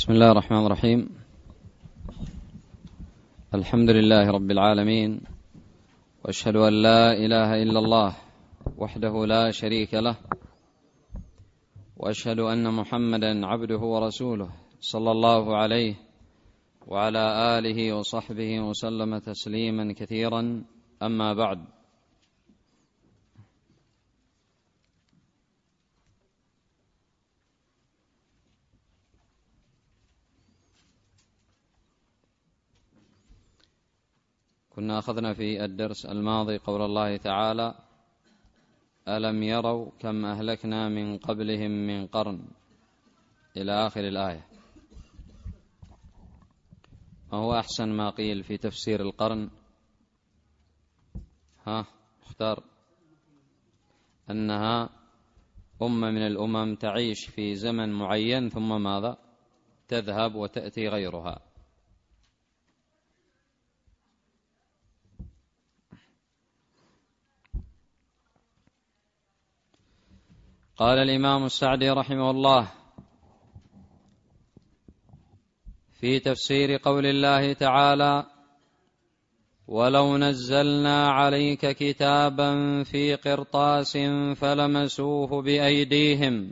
بسم الله الرحمن الرحيم. الحمد لله رب العالمين، وأشهد أن لا إله إلا الله وحده لا شريك له، وأشهد أن محمدا عبده ورسوله صلى الله عليه وعلى آله وصحبه وسلم تسليما كثيرا. أما بعد، كنا أخذنا في الدرس الماضي قول الله تعالى: ألم يروا كم أهلكنا من قبلهم من قرن، إلى آخر الآية. ما هو أحسن ما قيل في تفسير القرن؟ اختار. أنها أمة من الأمم تعيش في زمن معين ثم ماذا؟ تذهب وتأتي غيرها. قال الإمام السعدي رحمه الله في تفسير قول الله تعالى: ولو نزلنا عليك كتابا في قرطاس فلمسوه بأيديهم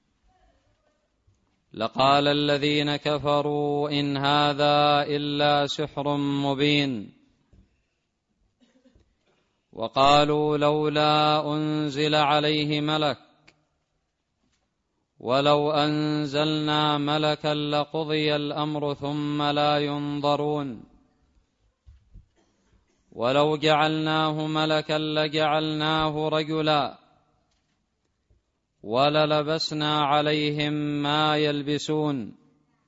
لقال الذين كفروا إن هذا إلا سحر مبين، وقالوا لولا أنزل عليه ملك، ولو أنزلنا ملكا لقضي الأمر ثم لا ينظرون، ولو جعلناه ملكا لجعلناه رجلا وللبسنا عليهم ما يلبسون.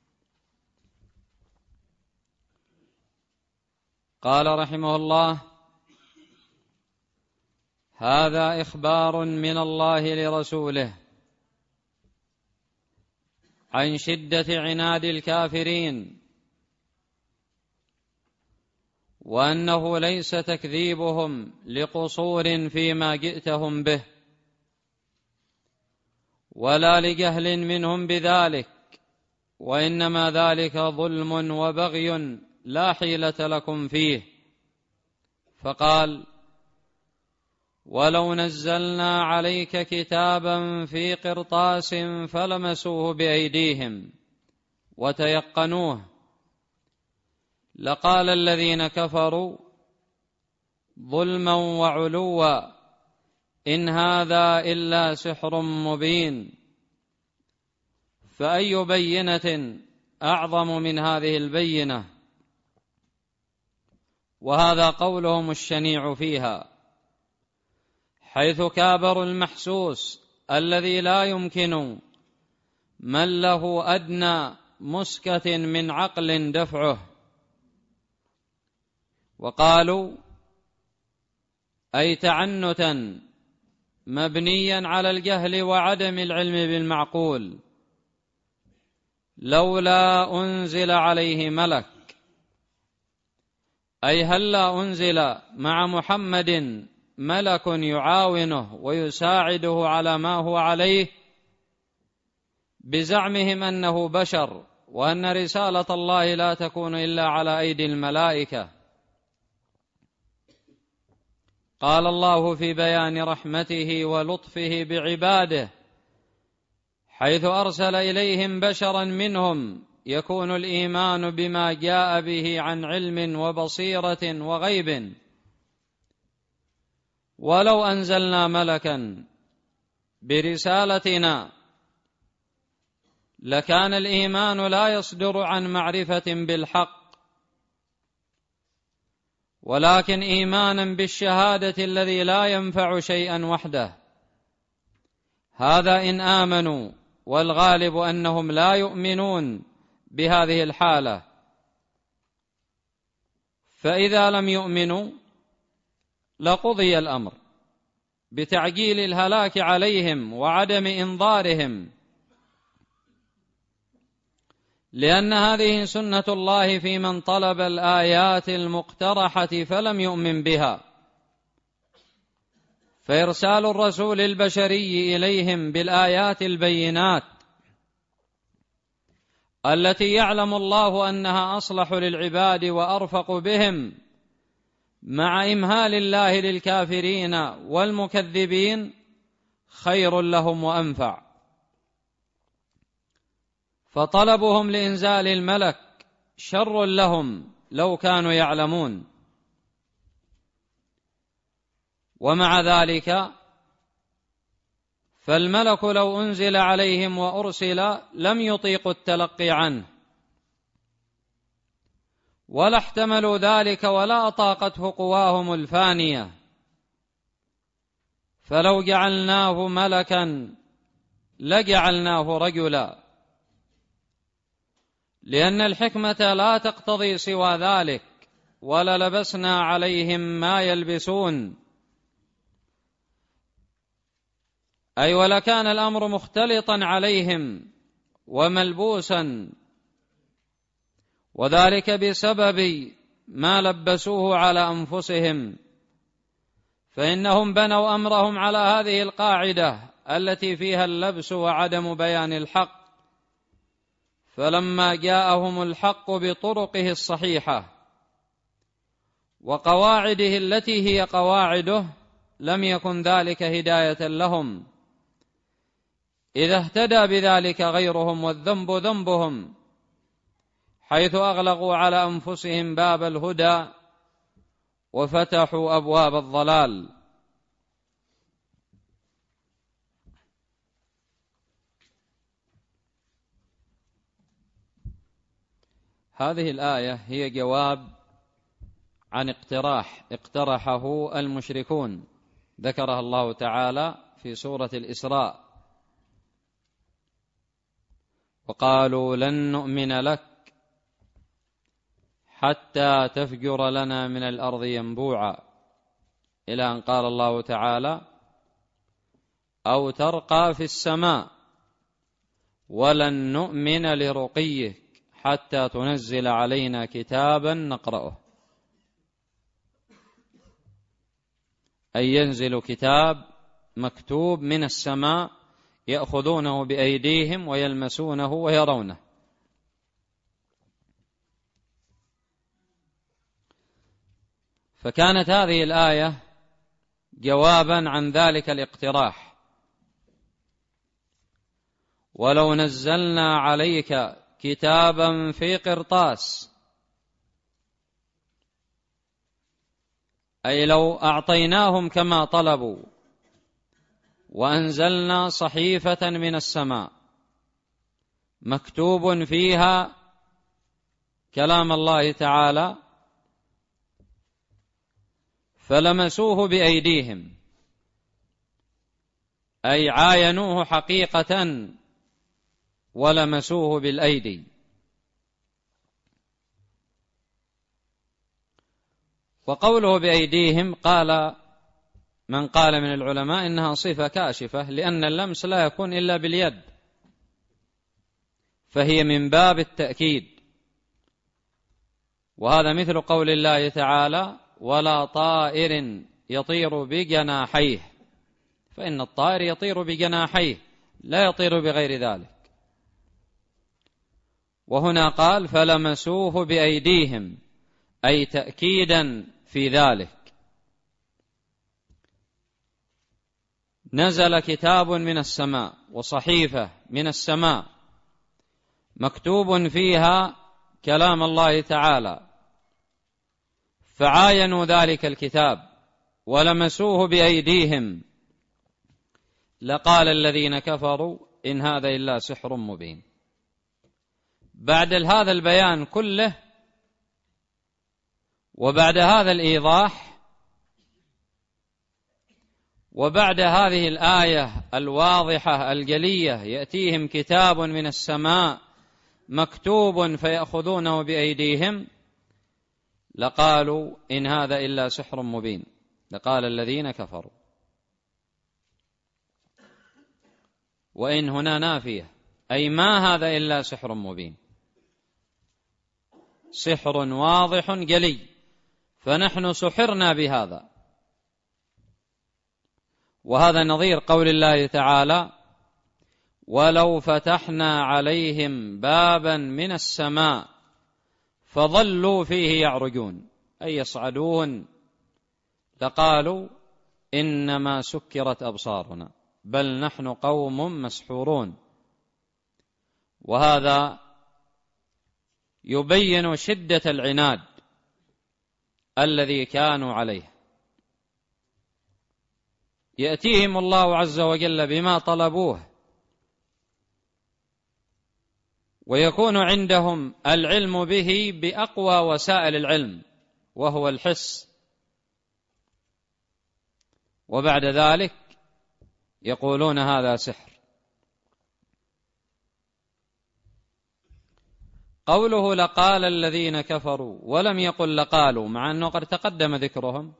قال رحمه الله: هذا إخبار من الله لرسوله عن شدة عناد الكافرين، وأنه ليس تكذيبهم لقصور فيما جئتهم به، ولا لجهل منهم بذلك، وإنما ذلك ظلم وبغي لا حيلة لكم فيه. فقال: ولو نزلنا عليك كتابا في قرطاس فلمسوه بأيديهم وتيقنوه لقال الذين كفروا ظلما وعلوا إن هذا إلا سحر مبين. فأي بينة أعظم من هذه البينة؟ وهذا قولهم الشنيع فيها، حيث كابروا المحسوس الذي لا يمكن من له أدنى مسكة من عقل دفعه، وقالوا أي تعنتا مبنيا على الجهل وعدم العلم بالمعقول: لولا أنزل عليه ملك، أي هلا أنزل مع محمد ملك يعاونه ويساعده على ما هو عليه، بزعمهم أنه بشر وأن رسالة الله لا تكون إلا على أيدي الملائكة. قال الله في بيان رحمته ولطفه بعباده، حيث أرسل إليهم بشرا منهم يكون الإيمان بما جاء به عن علم وبصيرة وغيب. ولو أنزلنا ملكا برسالتنا لكان الإيمان لا يصدر عن معرفة بالحق، ولكن إيمانا بالشهادة الذي لا ينفع شيئا وحده. هذا إن آمنوا، والغالب أنهم لا يؤمنون بهذه الحالة. فإذا لم يؤمنوا لقضي الأمر بتعجيل الهلاك عليهم وعدم إنظارهم، لأن هذه سنة الله في من طلب الآيات المقترحة فلم يؤمن بها. فإرسال الرسول البشري إليهم بالآيات البينات التي يعلم الله أنها أصلح للعباد وأرفق بهم، مع إمهال الله للكافرين والمكذبين، خير لهم وأنفع. فطلبهم لإنزال الملك شر لهم لو كانوا يعلمون. ومع ذلك فالملك لو أنزل عليهم وأرسل لم يطيقوا التلقي عنه، ولا احتملوا ذلك، ولا أطاقته قواهم الفانية. فلو جعلناه ملكا لجعلناه رجلا، لأن الحكمة لا تقتضي سوى ذلك، وللبسنا عليهم ما يلبسون، أي ولكان الأمر مختلطا عليهم وملبوسا، وذلك بسبب ما لبسوه على أنفسهم، فإنهم بنوا أمرهم على هذه القاعدة التي فيها اللبس وعدم بيان الحق. فلما جاءهم الحق بطرقه الصحيحة وقواعده التي هي قواعده، لم يكن ذلك هداية لهم، إذا اهتدى بذلك غيرهم والذنب ذنبهم، حيث أغلقوا على أنفسهم باب الهدى وفتحوا أبواب الضلال. هذه الآية هي جواب عن اقتراح اقترحه المشركون، ذكرها الله تعالى في سورة الإسراء: وقالوا لن نؤمن لك حتى تفجر لنا من الأرض ينبوعا، إلى أن قال الله تعالى: أو ترقى في السماء ولن نؤمن لرقيك حتى تنزل علينا كتابا نقرأه. أي ينزل كتاب مكتوب من السماء يأخذونه بأيديهم ويلمسونه ويرونه. فكانت هذه الآية جوابا عن ذلك الاقتراح: ولو نزلنا عليك كتابا في قرطاس، أي لو أعطيناهم كما طلبوا وأنزلنا صحيفة من السماء مكتوب فيها كلام الله تعالى، فلمسوه بأيديهم، أي عاينوه حقيقة ولمسوه بالأيدي. وقوله بأيديهم، قال من قال من العلماء إنها صفة كاشفة، لأن اللمس لا يكون إلا باليد، فهي من باب التأكيد. وهذا مثل قول الله تعالى: ولا طائر يطير بجناحيه، فإن الطائر يطير بجناحيه لا يطير بغير ذلك. وهنا قال: فلمسوه بأيديهم، أي تأكيدا في ذلك. نزل كتاب من السماء وصحيفة من السماء مكتوب فيها كلام الله تعالى، فعاينوا ذلك الكتاب ولمسوه بأيديهم، لقال الذين كفروا إن هذا إلا سحر مبين. بعد هذا البيان كله وبعد هذا الإيضاح وبعد هذه الآية الواضحة الجلية: يأتيهم كتاب من السماء مكتوب فيأخذونه بأيديهم، لقالوا إن هذا إلا سحر مبين، لقال الذين كفروا. وإن هنا نافية، أي ما هذا إلا سحر مبين، سحر واضح جلي، فنحن سحرنا بهذا. وهذا نظير قول الله تعالى: ولو فتحنا عليهم بابا من السماء فظلوا فيه يعرجون أي يصعدون لقالوا إنما سكرت أبصارنا بل نحن قوم مسحورون. وهذا يبين شدة العناد الذي كانوا عليه. يأتيهم الله عز وجل بما طلبوه ويكون عندهم العلم به بأقوى وسائل العلم وهو الحس، وبعد ذلك يقولون هذا سحر. قوله لقال الذين كفروا ولم يقل لقالوا، مع أنه قد تقدم ذكرهم،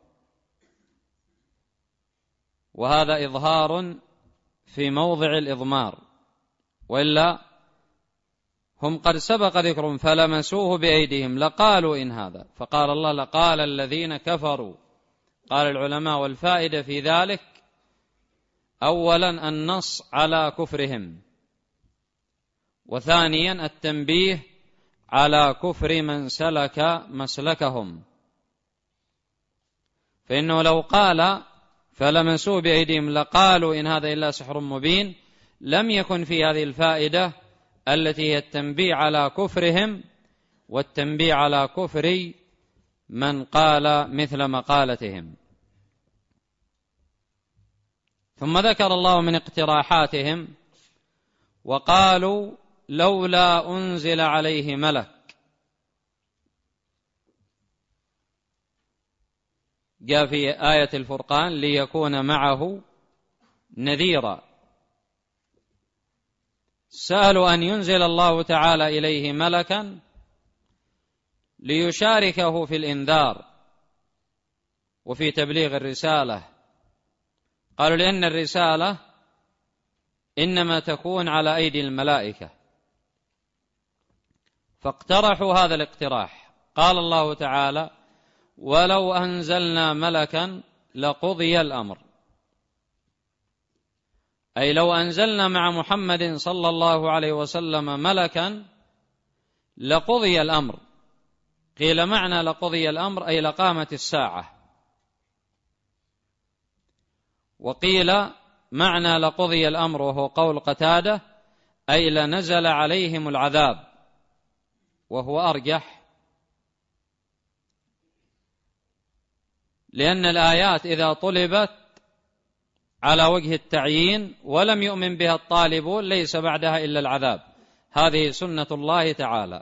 وهذا إظهار في موضع الإضمار، وإلا هم قد سبق ذكرهم فلمسوه بأيديهم لقالوا إن هذا، فقال الله لقال الذين كفروا. قال العلماء والفائدة في ذلك أولا النص على كفرهم، وثانيا التنبيه على كفر من سلك مسلكهم، فإنه لو قال فلمسوه بأيديهم لقالوا إن هذا إلا سحر مبين لم يكن في هذه الفائدة التي هي التنبيه على كفرهم والتنبيه على كفر من قال مثل مقالتهم. ثم ذكر الله من اقتراحاتهم وقالوا لولا أنزل عليه ملك. جاء في آية الفرقان ليكون معه نذيرا. سألوا أن ينزل الله تعالى إليه ملكا ليشاركه في الإنذار وفي تبليغ الرسالة. قالوا لأن الرسالة إنما تكون على أيدي الملائكة، فاقترحوا هذا الاقتراح. قال الله تعالى ولو أنزلنا ملكا لقضي الأمر، أي لو أنزلنا مع محمد صلى الله عليه وسلم ملكا لقضي الأمر. قيل معنى لقضي الأمر أي لقامت الساعة، وقيل معنى لقضي الأمر وهو قول قتادة أي لنزل عليهم العذاب، وهو أرجح، لأن الآيات إذا طلبت على وجه التعيين ولم يؤمن بها الطالب ليس بعدها إلا العذاب، هذه سنة الله تعالى،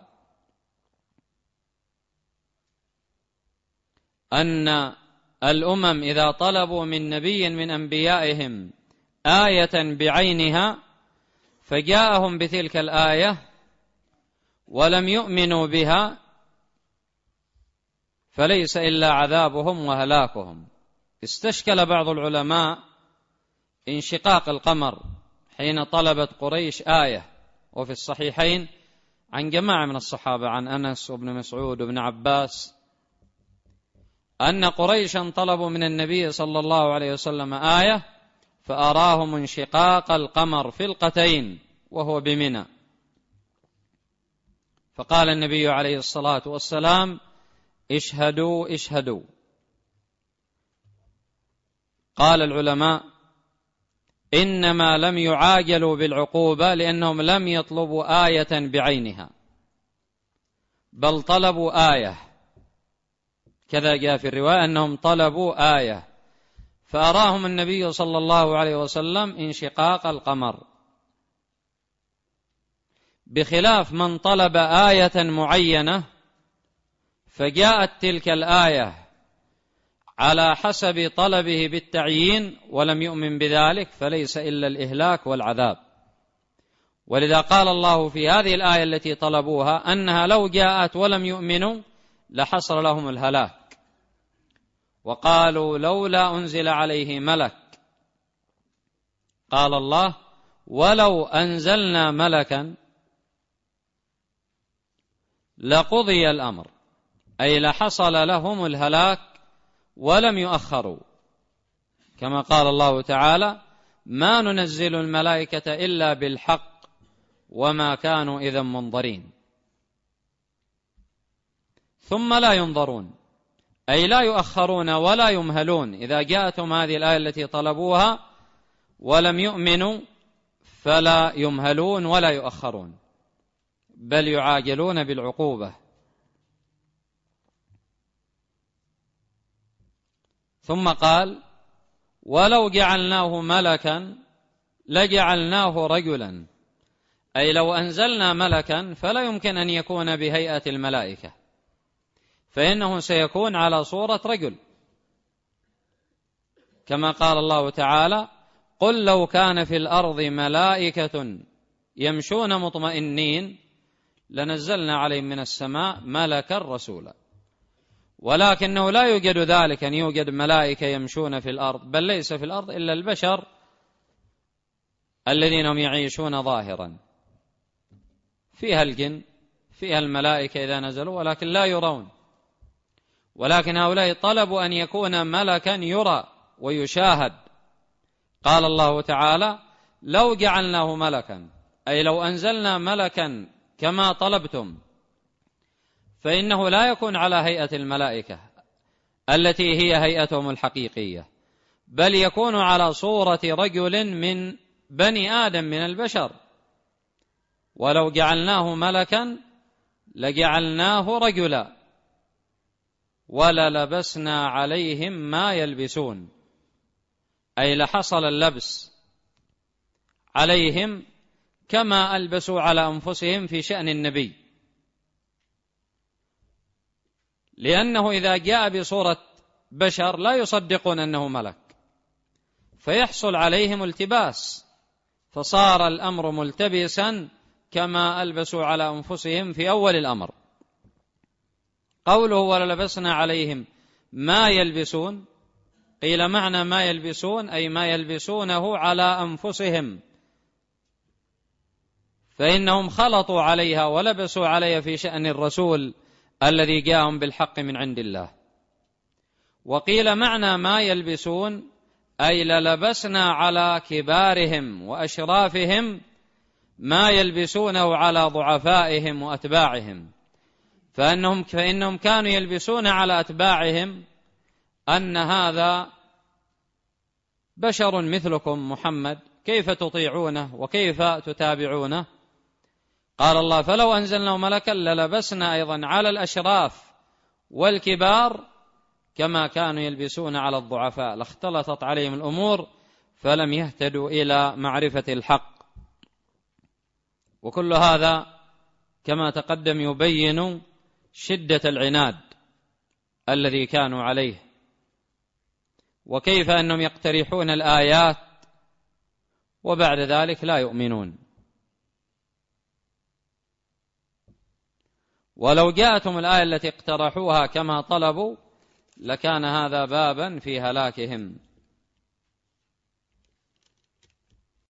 أن الأمم إذا طلبوا من نبي من أنبيائهم آية بعينها فجاءهم بتلك الآية ولم يؤمنوا بها فليس إلا عذابهم وهلاكهم. استشكل بعض العلماء انشقاق القمر حين طلبت قريش آية، وفي الصحيحين عن جماعة من الصحابة عن أنس وابن مسعود وابن عباس أن قريشا طلبوا من النبي صلى الله عليه وسلم آية فأراهم انشقاق القمر فلقتين وهو بمنى، فقال النبي عليه الصلاة والسلام اشهدوا اشهدوا. قال العلماء إنما لم يعاجلوا بالعقوبة لأنهم لم يطلبوا آية بعينها، بل طلبوا آية، كذا جاء في الرواية أنهم طلبوا آية فأراهم النبي صلى الله عليه وسلم انشقاق القمر، بخلاف من طلب آية معينة فجاءت تلك الآية على حسب طلبه بالتعيين ولم يؤمن بذلك فليس إلا الإهلاك والعذاب. ولذا قال الله في هذه الآية التي طلبوها أنها لو جاءت ولم يؤمنوا لحصل لهم الهلاك. وقالوا لولا أنزل عليه ملك، قال الله ولو أنزلنا ملكا لقضي الأمر، أي لحصل لهم الهلاك ولم يؤخروا، كما قال الله تعالى ما ننزل الملائكة إلا بالحق وما كانوا إذا منظرين. ثم لا ينظرون، أي لا يؤخرون ولا يمهلون. إذا جاءتهم هذه الآية التي طلبوها ولم يؤمنوا فلا يمهلون ولا يؤخرون، بل يعاجلون بالعقوبة. ثم قال: ولو جعلناه ملكا لجعلناه رجلا، أي لو أنزلنا ملكا فلا يمكن أن يكون بهيئة الملائكة، فإنه سيكون على صورة رجل، كما قال الله تعالى: قل لو كان في الأرض ملائكة يمشون مطمئنين لنزلنا عليهم من السماء ملكا رسولا. ولكنه لا يوجد ذلك، أن يوجد ملائكة يمشون في الأرض، بل ليس في الأرض إلا البشر الذين هم يعيشون ظاهرا، فيها الجن، فيها الملائكة إذا نزلوا، ولكن لا يرون. ولكن هؤلاء طلبوا أن يكون ملكا يرى ويشاهد. قال الله تعالى: لو جعلناه ملكا، أي لو أنزلنا ملكا كما طلبتم، فإنه لا يكون على هيئة الملائكة التي هي هيئتهم الحقيقية، بل يكون على صورة رجل من بني آدم من البشر. ولو جعلناه ملكا لجعلناه رجلا وللبسنا عليهم ما يلبسون، أي لحصل اللبس عليهم كما ألبسوا على أنفسهم في شأن النبي، لأنه إذا جاء بصورة بشر لا يصدقون أنه ملك، فيحصل عليهم التباس، فصار الأمر ملتبسا كما ألبسوا على أنفسهم في أول الأمر. قوله وللبسنا عليهم ما يلبسون، قيل معنى ما يلبسون أي ما يلبسونه على أنفسهم، فإنهم خلطوا عليها ولبسوا عليها في شأن الرسول الذي جاءهم بالحق من عند الله. وقيل معنى ما يلبسون أي للبسنا على كبارهم وأشرافهم ما يلبسونه على ضعفائهم وأتباعهم، فإنهم كانوا يلبسون على أتباعهم أن هذا بشر مثلكم محمد، كيف تطيعونه وكيف تتابعونه؟ قال الله: فلو أنزلنا ملكا للبسنا أيضا على الأشراف والكبار كما كانوا يلبسون على الضعفاء، لاختلطت عليهم الأمور فلم يهتدوا إلى معرفة الحق. وكل هذا كما تقدم يبين شدة العناد الذي كانوا عليه، وكيف أنهم يقترحون الآيات وبعد ذلك لا يؤمنون. ولو جاءتهم الآية التي اقترحوها كما طلبوا لكان هذا بابا في هلاكهم،